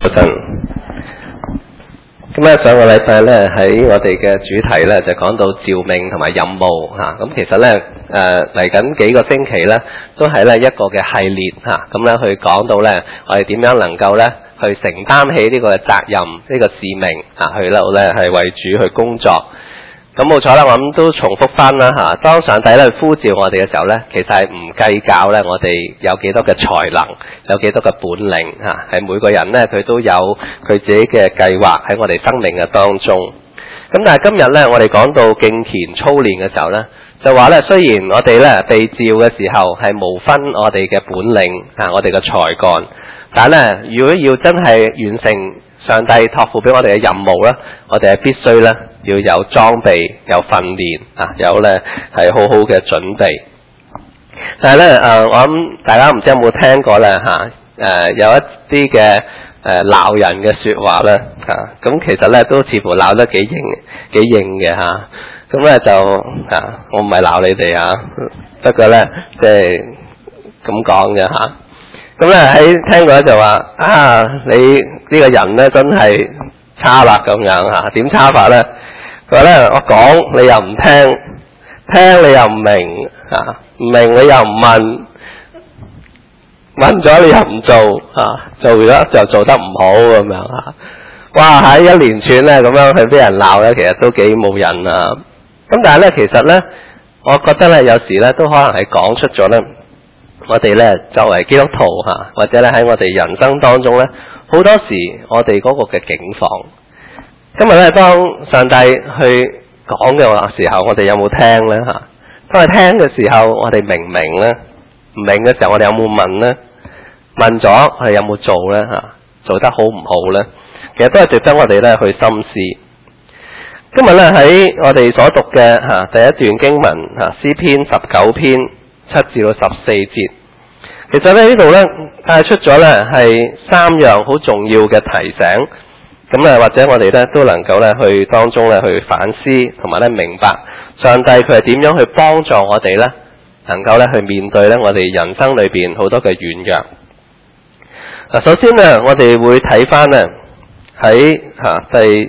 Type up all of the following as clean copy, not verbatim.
咁上個禮拜咧喺我哋嘅主題咧就講到召命同埋任務嚇，咁其實咧嚟緊幾個星期咧都係咧一個嘅系列嚇，咁咧去講到咧我哋點樣能夠咧去承擔起呢個責任呢個使命啊，去到咧係為主去工作。咁冇錯啦，我諗都重複翻啦嚇。當上帝咧呼召我哋嘅時候咧，其實係唔計較咧我哋有幾多嘅才能，有幾多嘅本領嚇，係每個人咧佢都有佢自己嘅計劃喺我哋生命嘅當中。咁但係今日咧，我哋講到敬虔操練嘅時候咧，就話咧雖然我哋咧被召嘅時候係無分我哋嘅本領啊，我哋嘅才幹，但係咧如果要真係完成上帝託付俾我哋嘅任務咧，我哋係必須咧要有裝備、有訓練啊，有咧係好好嘅準備。但係咧我諗大家唔知有冇聽過咧有一啲嘅鬧人嘅説話咧咁其實咧都似乎鬧得幾硬嘅嚇。咁咧就我唔係鬧你哋不過咧即係咁講嘅嚇。咁咧喺聽過就話你呢個人咧真係差啦咁樣嚇。點差法咧？佢話咧我講你又唔聽，聽你又唔明唔明你又唔問，問咗你又唔做做咗就做得唔好咁樣嚇。哇！喺一連串咧咁樣去俾人鬧咧，其實都幾冇癮啊！咁但係咧，其實咧，我覺得咧有時咧都可能係講出咗咧，我哋咧作為基督徒或者咧喺我哋人生當中咧，好多時我哋嗰個嘅境況。今日咧，當上帝去講嘅時候，我哋有冇聽咧嚇？當我哋聽嘅時候，我哋明唔明咧？唔明嘅時候，我哋有冇問咧？問咗，我哋有冇做咧嚇？做得好唔好咧？其實都係值得我哋咧去深思。今日咧喺我哋所讀嘅第一段經文詩篇19篇7至到14節，其實咧呢度咧帶出咗咧係3樣好重要嘅提醒。咁或者我哋咧都能夠咧去當中咧去反思，同埋咧明白上帝佢係點樣去幫助我哋咧，能夠咧去面對咧我哋人生裏邊好多嘅軟弱。嗱，首先咧我哋會睇翻咧喺第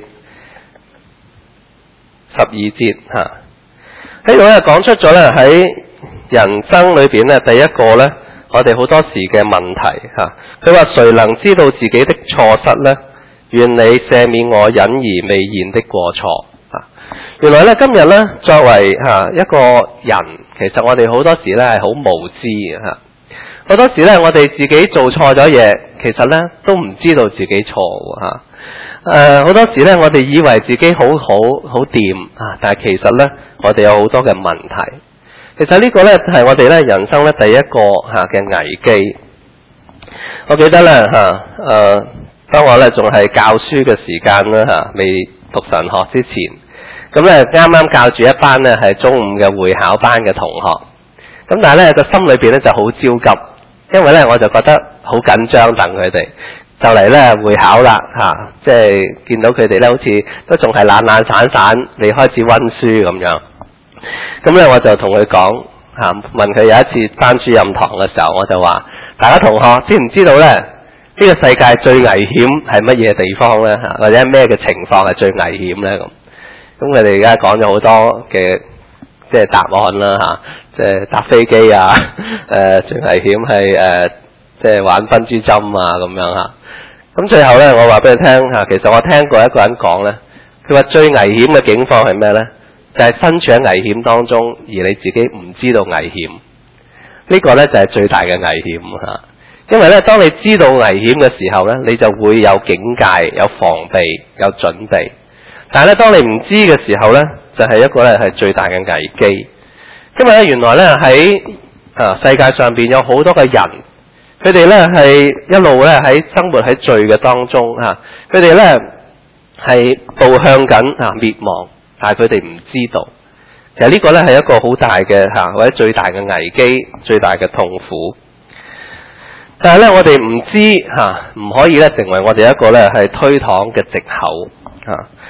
12節呢度咧講出咗咧喺人生裏邊咧第一個咧我哋好多時嘅問題佢話誰能知道自己的錯失咧？願你赦免我隱而未現的過錯。原來咧今日咧作為一個人，其實我哋好多時咧係好無知嘅好多時咧我哋自己做錯咗嘢，其實咧都唔知道自己錯好多時咧我哋以為自己好掂但係其實咧我哋有好多嘅問題。其實呢個咧係我哋咧人生咧第一個嘅危機。我記得咧當我咧仲係教書嘅時間啦未讀神學之前，咁咧啱啱教住一班咧係中午嘅會考班嘅同學，咁但係咧個心裏邊咧就好焦急，因為咧我就覺得好緊張，等佢哋就嚟咧會考啦即係見到佢哋咧好似都仲係懶懶散散未開始溫書咁樣。咁咧我就同佢講問佢有一次班主任堂嘅時候，我就話大家同學知唔知道咧？呢個世界最危險係乜嘢地方咧？或者咩嘅情況係最危險咧？咁佢哋而家講咗好多嘅即係答案啦即係搭飛機最危險係即係玩珍珠針咁樣咁最後咧，我話俾你聽其實我聽過一個人講咧，佢話最危險嘅境況係咩咧？就係身處喺危險當中，而你自己唔知道危險。呢個咧就係最大嘅危險因為咧，當你知道危險嘅時候咧，你就會有警戒、有防備、有準備。但係咧，當你唔知嘅時候咧，就係一個咧係最大嘅危機。因為咧，原來咧喺世界上邊有好多嘅人，佢哋咧係一路咧喺生活喺罪嘅當中佢哋咧係步向緊滅亡，但係佢哋唔知道。其實呢個咧係一個好大嘅或者最大嘅危機、最大嘅痛苦。但係咧，我哋唔知唔可以咧成為我哋一個咧係推搪嘅藉口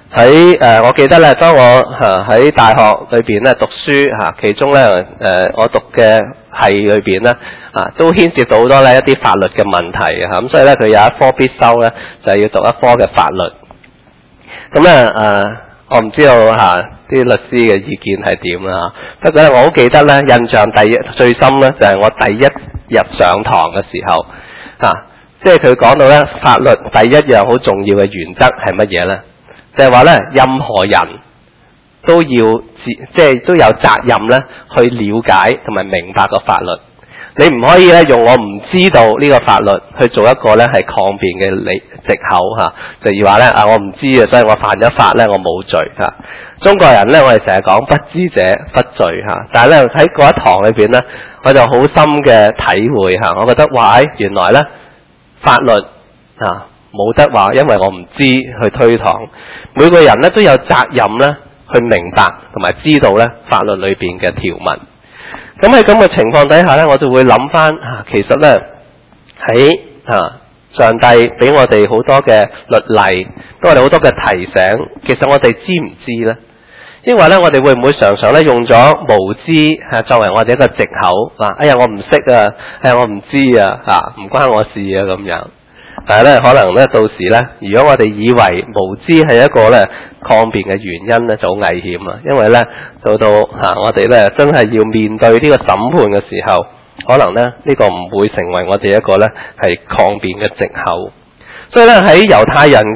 喺我記得咧，當我喺大學裏邊咧讀書其中咧我讀嘅系裏邊咧都牽涉到好多咧一啲法律嘅問題咁所以咧佢有一科必修咧就係要讀一科嘅法律。咁咧我唔知道啲律師嘅意見係點啦。不過咧我好記得咧，印象最深咧就係我第一日上堂嘅時候即係佢講到咧法律第一樣好重要嘅原則係乜嘢咧？就係話咧，任何人都要都有責任咧去了解同埋明白個法律。你唔可以咧用我唔知道呢個法律去做一個咧係抗辯嘅藉口就要話咧我唔知所以我犯咗法咧我冇罪中國人咧我哋成日講不知者不罪但係咧喺嗰一堂裏邊咧我就好深嘅體會我覺得哇原來咧法律冇得話因為我唔知去推搪。每個人咧都有責任咧去明白同埋知道咧法律裏邊嘅條文。咁喺咁嘅情況底下咧，我就會諗翻其實咧喺上帝俾我哋好多嘅律例，俾我哋好多嘅提醒。其實我哋知唔知咧？因為咧我哋會唔會常常咧用咗無知作為我哋一個藉口哎呀我唔識我唔知唔關我事咁樣。但係咧，可能咧到時咧，如果我哋以為無知係一個咧抗辯嘅原因咧，就好危險啊！因為咧，到我哋咧真係要面對呢個審判嘅時候，可能咧呢個唔會成為我哋一個咧係抗辯嘅藉口。所以咧喺猶太人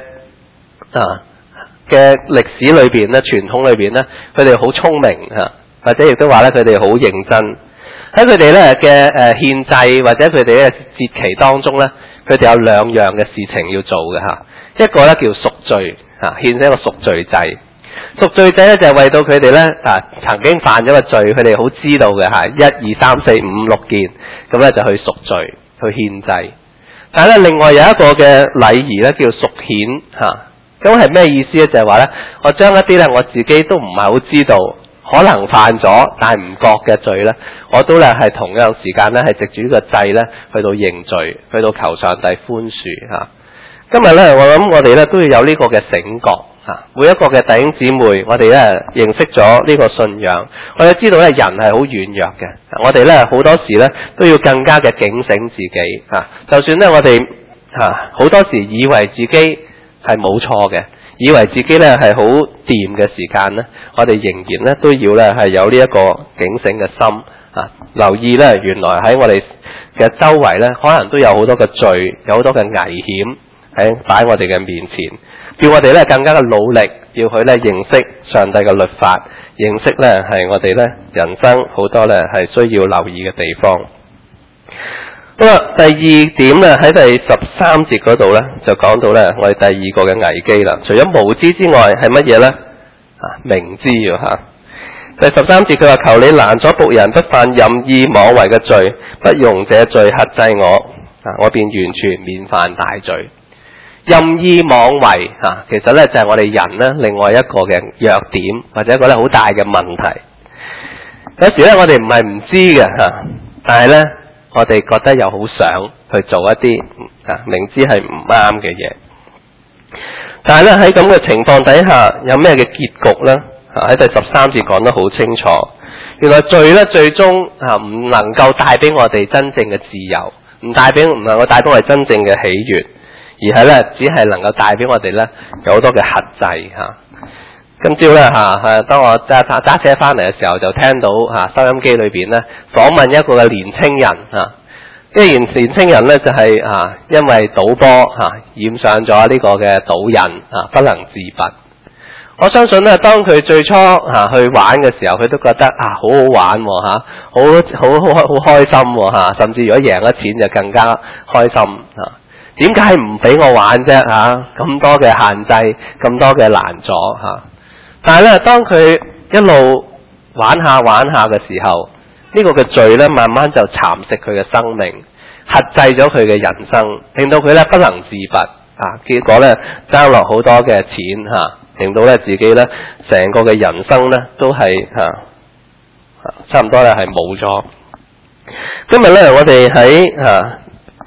嘅歷史裏邊咧，傳統裏邊咧，佢哋好聰明或者亦都話咧佢哋好認真。喺佢哋咧嘅獻祭或者佢哋嘅節期當中咧。佢哋有兩樣嘅事情要做嘅一個咧叫贖罪獻一個贖罪祭。贖罪祭咧就係為到佢哋咧曾經犯咗個罪，佢哋好知道嘅1、2、3、4、5、6件，咁咧就去贖罪去獻祭。但係咧另外有一個嘅禮儀咧叫贖愆咁係咩意思咧？就係話咧我將一啲咧我自己都唔係好知道可能犯咗但係唔覺嘅罪咧，我都咧係同樣時間咧係藉住呢個祭咧去到認罪，去到求上帝寬恕今日咧我諗我哋咧都要有呢個嘅醒覺每一個嘅弟兄姊妹，我哋咧認識咗呢個信仰，我哋知道咧人係好軟弱嘅，我哋咧好多時咧都要更加嘅警醒自己就算咧我哋好多時以為自己係冇錯嘅。以為自己咧係好掂嘅時間咧，我哋仍然咧都要咧係有呢一個警醒嘅心留意咧原來喺我哋嘅周圍咧，可能都有好多嘅罪，有好多嘅危險喺擺我哋嘅面前，叫我哋咧更加嘅努力，要去咧認識上帝嘅律法，認識咧係我哋咧人生好多咧係需要留意嘅地方。好啦，第二點咧喺第13節嗰度咧就講到咧我哋第二個嘅危機啦。除咗無知之外係乜嘢咧？明知第13節佢話求你攔咗僕人不犯任意妄為嘅罪，不容這罪轄制我，我便完全免犯大罪。任意妄為其實咧就係我哋人咧另外一個嘅弱點，或者一個咧好大嘅問題。有時咧我哋唔係唔知嘅但係咧我哋覺得又好想去做一啲明知係唔啱嘅嘢，但係咧喺咁嘅情況底下有咩嘅結局呢？喺第13節講得好清楚，原來罪咧最終唔能夠帶俾我哋真正嘅自由，唔能夠帶俾我哋真正嘅喜悅，而係咧只係能夠帶俾我哋咧有好多嘅轄制今朝咧當我揸車翻嚟嘅時候，就聽到收音機裏邊咧訪問一個嘅年青人呢個年青人咧就係因為賭波染上咗呢個嘅賭癮不能自拔。我相信咧當佢最初去玩嘅時候，佢都覺得好好玩好開心甚至如果贏咗錢就更加開心點解唔俾我玩啫咁多嘅限制，咁多嘅攔阻但係咧，當佢一路玩下嘅時候，呢個嘅罪咧，慢慢就蠶食佢嘅生命，轄制咗佢嘅人生，令到佢咧不能自拔結果咧爭落好多嘅錢令到咧自己咧成個嘅人生咧都係差唔多咧係冇咗。今日咧我哋喺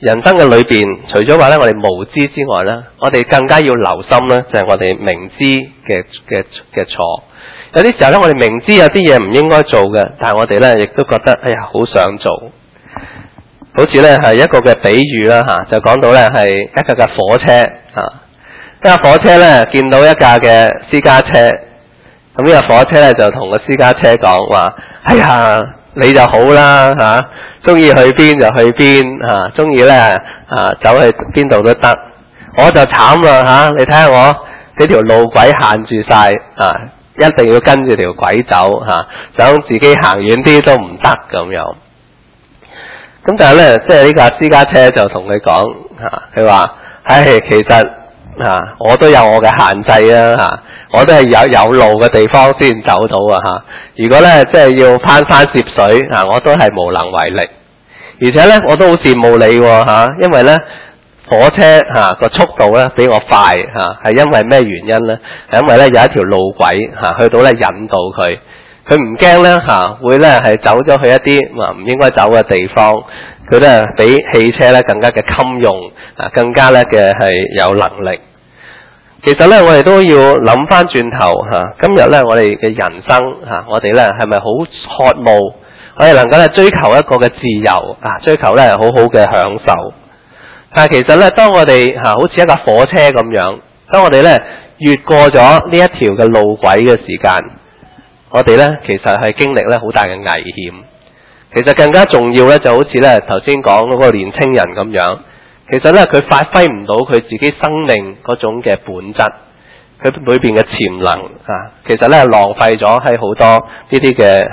人生嘅裏邊，除咗話咧我哋無知之外咧，我哋更加要留心咧，就係我哋明知嘅錯。有啲時候咧，我哋明知有啲嘢唔應該做嘅，但係我哋咧亦都覺得哎呀好想做。好似咧係一個嘅比喻啦嚇，就講到咧係一架火車嚇，一架火車咧見到一架嘅私家車，咁呢架火車咧就同個私家車講話：哎呀，你就好啦嚇，中意去邊就去邊嚇，中意咧走去邊度都得。我就慘啦嚇，你睇下我呢條路軌限住晒啊，一定要跟住條軌走嚇，想自己行遠啲都唔得咁樣。咁但係咧，即係呢架私家車就同佢講嚇，佢話：唉，其實我都有我嘅限制啊嚇，我都係有路嘅地方先走到啊嚇。如果咧即係要攀山涉水我都係無能為力。而且咧，我都好羨慕你喎嚇，因為咧火車個速度咧比我快嚇，係因為咩原因咧？係因為咧有一條路軌去到咧引導佢。佢唔驚咧會咧係走咗去一啲唔應該走嘅地方，佢咧比汽車咧更加嘅襟用更加咧嘅係有能力。其實咧我哋都要諗翻轉頭今日咧我哋嘅人生我哋咧係咪好渴慕我哋能夠咧追求一個嘅自由追求咧好好嘅享受？但係其實咧當我哋好似一架火車咁樣，當我哋咧越過咗呢一條嘅路軌嘅時間，我哋咧其實係經歷咧好大嘅危險。其實更加重要咧，就好似咧頭先講嗰個年青人咁樣，其實咧佢發揮唔到佢自己生命嗰種嘅本質，佢裏邊嘅潛能其實咧浪費咗喺好多呢啲嘅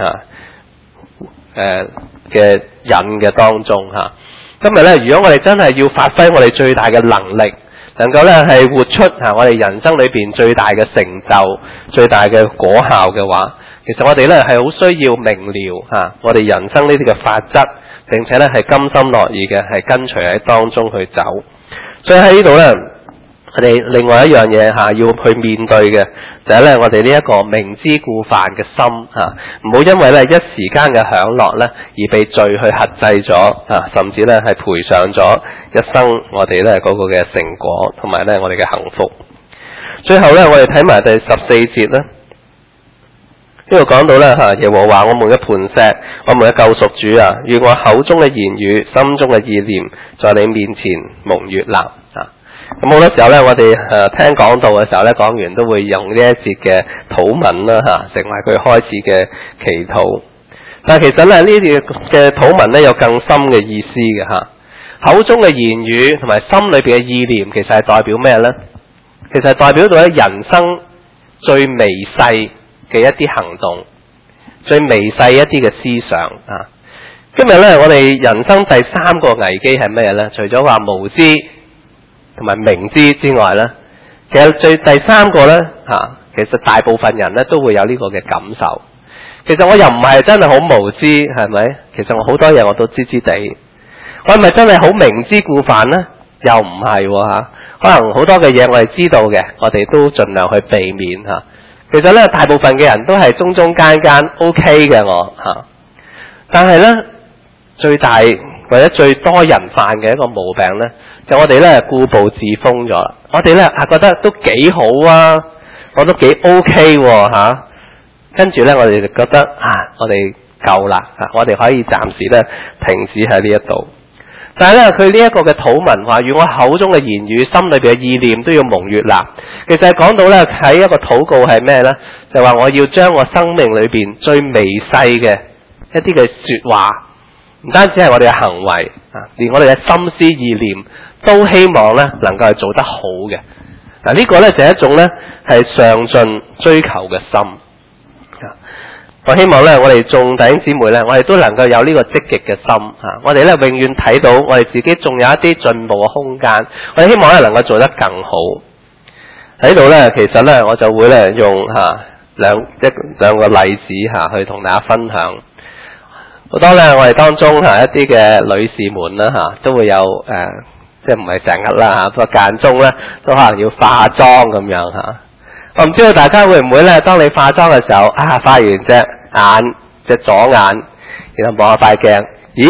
係嘅人嘅當中嚇。今日咧，如果我哋真係要發揮我哋最大嘅能力，能夠咧係活出我哋人生裏邊最大嘅成就、最大嘅果效嘅話，其實我哋咧係好需要明了我哋人生呢啲嘅法則，並且咧係甘心樂意嘅係跟隨喺當中去走。所以喺呢度咧，我哋另外一樣嘢要去面對嘅就係咧我哋呢一個明知故犯嘅心唔好因為咧一時間嘅享樂咧而被罪去轄制咗甚至咧係賠上咗一生我哋咧嗰個嘅成果同埋咧我哋嘅幸福。最後咧我哋睇埋第14節咧，呢度講到咧耶和華我們嘅磐石，我們嘅救贖主啊，願我口中嘅言語、心中嘅意念，在你面前蒙悅納。咁好多時候咧，我哋聽講道嘅時候咧，講完都會用呢一節嘅禱文啦成為佢開始嘅祈禱。但係其實咧呢啲嘅禱文咧有更深嘅意思嘅口中嘅言語同埋心裏邊嘅意念，其實係代表咩咧？其實係代表到咧人生最微細嘅一啲行動，最微細一啲嘅思想今日咧，我哋人生第三個危機係咩咧？除咗話無知同埋明知之外咧，其實第三個咧其實大部分人咧都會有呢個嘅感受。其實我又唔係真係好無知，係咪？其實我好多嘢我都知知地。我係咪真係好明知故犯呢？又唔係可能好多嘅嘢我哋知道嘅，我哋都盡量去避免其實咧，大部分嘅人都係中中間間 OK 嘅我但係咧最大或者最多人犯嘅一個毛病咧，就我哋咧固步自封咗啦。我哋咧覺得都幾好啊，我都幾 OK 跟住咧我哋就覺得我哋夠啦我哋可以暫時咧停止喺呢一度。但係咧佢呢一個嘅禱文話，願我口中嘅言語、心裏邊嘅意念都要蒙悅納。其實係講到咧喺一個禱告係咩咧？就話我要將我生命裏邊最微細嘅一啲嘅說話，唔單止係我哋嘅行為連我哋嘅心思意念都希望咧能夠係做得好嘅。呢個咧就係一種咧係上進追求嘅心。我希望咧，我哋眾弟兄姊妹咧，我哋都能夠有呢個積極嘅心我哋咧永遠睇到我哋自己仲有一啲進步嘅空間。我哋希望咧能夠做得更好。喺度咧，其實咧我就會咧用兩個例子去同大家分享。好多咧我哋當中一啲嘅女士們啦都會有即係唔係成日啦不過間中咧都可能要化妝咁樣我唔知道大家會唔會咧，當你化妝嘅時候化完隻眼隻左眼，然後望下塊鏡，咦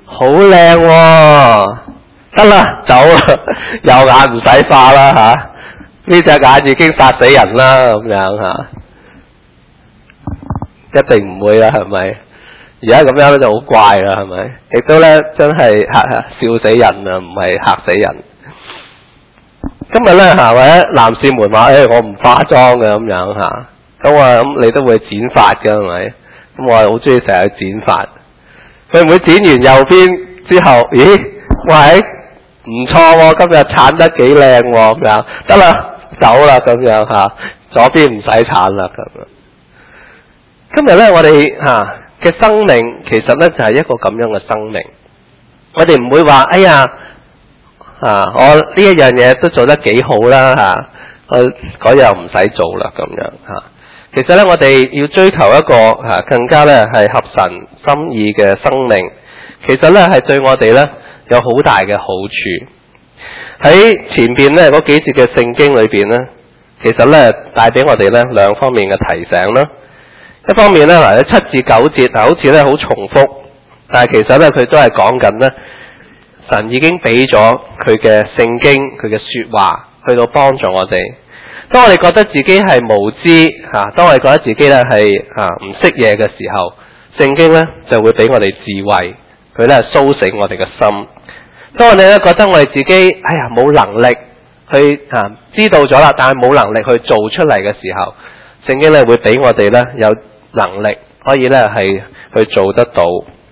好靚喎，得啦，走啦，右眼唔使化啦吓，呢隻眼已經殺死人啦咁樣吓，一定唔會啦，係咪？而家咁樣咧就好怪啦，係咪？亦都咧真係笑死人啊，唔係嚇死人。今日咧或者男士們話，我唔化妝嘅咁樣吓，咁你都會剪髮嘅係咪？咁我係好中意成日剪髮。佢唔會剪完右邊之後，咦？喂，唔錯喎，今日鏟得幾靚喎咁樣，得啦，走啦咁樣吓，左邊唔使鏟啦咁樣。今日咧我哋嘅生命其實咧就係一個咁樣嘅生命，我哋唔會話我呢一樣嘢都做得幾好啦我嗰樣唔使做啦咁樣其實咧我哋要追求一個更加咧係合神心意嘅生命，其實咧係對我哋咧有好大嘅好處。喺前邊咧嗰幾節嘅聖經裏邊咧，其實咧帶俾我哋咧兩方面嘅提醒啦。一方面咧嗱，7至9節好似咧好重複，但係其實咧佢都係講緊咧神已經俾咗佢嘅聖經，佢嘅說話去到幫助我哋。當我哋覺得自己係無知當我哋覺得自己咧係唔識嘢嘅時候，聖經咧就會俾我哋智慧，佢咧蘇醒我哋嘅心。當我哋咧覺得我哋自己冇能力去知道咗啦，但係冇能力去做出嚟嘅時候，聖經咧會俾我哋咧有能力可以咧係去做得到。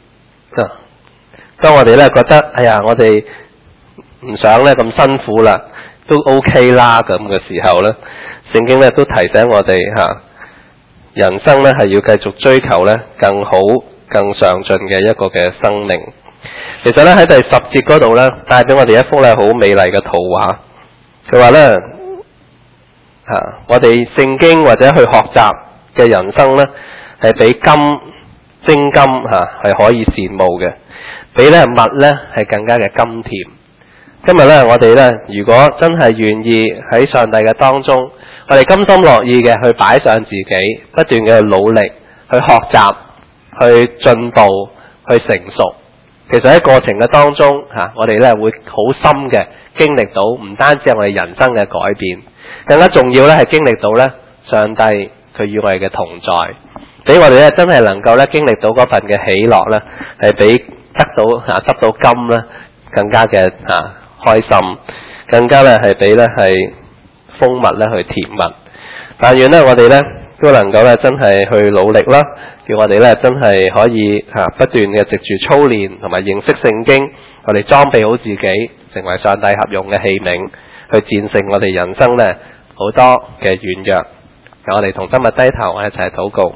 當我哋咧覺得我哋唔想咧咁辛苦啦，都 OK 啦咁嘅時候咧，聖經咧都提醒我哋人生咧係要繼續追求咧更好更上進嘅一個嘅生命。其實咧喺第10節嗰度咧帶俾我哋一幅咧好美麗嘅圖畫。佢話咧我哋聖經或者去學習嘅人生咧係比精金係可以羨慕嘅，比咧蜜咧係更加嘅甘甜。今日咧我哋咧如果真係願意喺上帝嘅當中，我哋甘心樂意嘅去擺上自己，不斷嘅努力去學習、去進步、去成熟。其實喺過程嘅當中我哋咧會好深嘅經歷到，唔單止係我哋人生嘅改變，更加重要咧係經歷到咧上帝佢與我哋嘅同在，俾我哋咧真係能夠咧經歷到嗰份嘅喜樂咧，係比得到執到金咧更加嘅開心，更加咧係比咧係蜂蜜咧去甜蜜。但願咧我哋咧都能夠咧真係去努力啦，叫我哋咧真係可以不斷嘅藉住操練同埋認識聖經，我哋裝備好自己，成為上帝合用嘅器皿，去戰勝我哋人生咧好多嘅軟弱。讓我哋同心嘅低頭，我一齊禱告。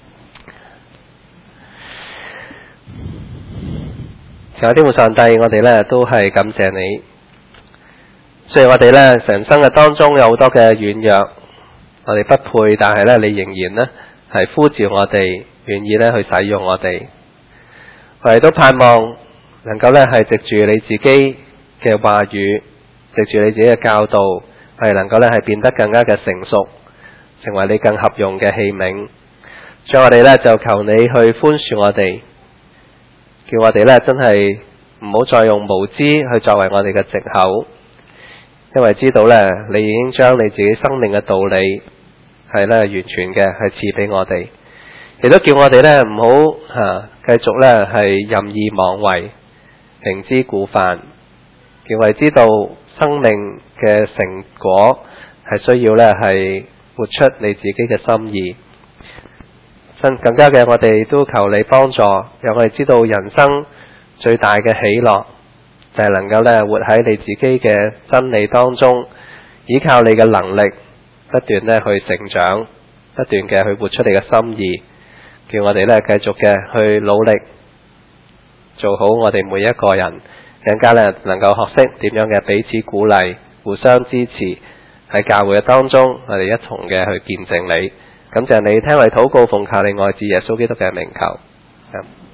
求天父上帝，我哋咧都係感謝你。雖然我哋咧人生嘅當中有好多嘅軟弱，我哋不配，但係咧你仍然咧係呼召我哋，願意咧去使用我哋。我哋都盼望能夠咧係藉住你自己嘅話語，藉住你自己嘅教導，係能夠咧係變得更加嘅成熟，成為你更合用嘅器皿。所以我哋咧就求你去寬恕我哋，叫我哋咧真係唔好再用無知去作為我哋嘅藉口，因為知道咧你已經將你自己生命嘅道理係咧完全嘅係賜俾我哋，亦都叫我哋咧唔好繼續咧係任意妄為，明知故犯，叫我哋知道生命嘅成果係需要咧係活出你自己嘅心意。更加嘅我哋都求你幫助，讓我哋知道人生最大嘅喜樂就係能夠咧活喺你自己嘅真理當中，依靠你嘅能力不斷咧去成長，不斷嘅去活出你嘅心意，叫我哋咧繼續嘅去努力做好我哋每一個人，更加咧能夠學識點樣嘅彼此鼓勵，互相支持，喺教會嘅當中我哋一同嘅去見證你。感謝你聽我哋禱告，奉靠你愛子耶穌基督嘅名求。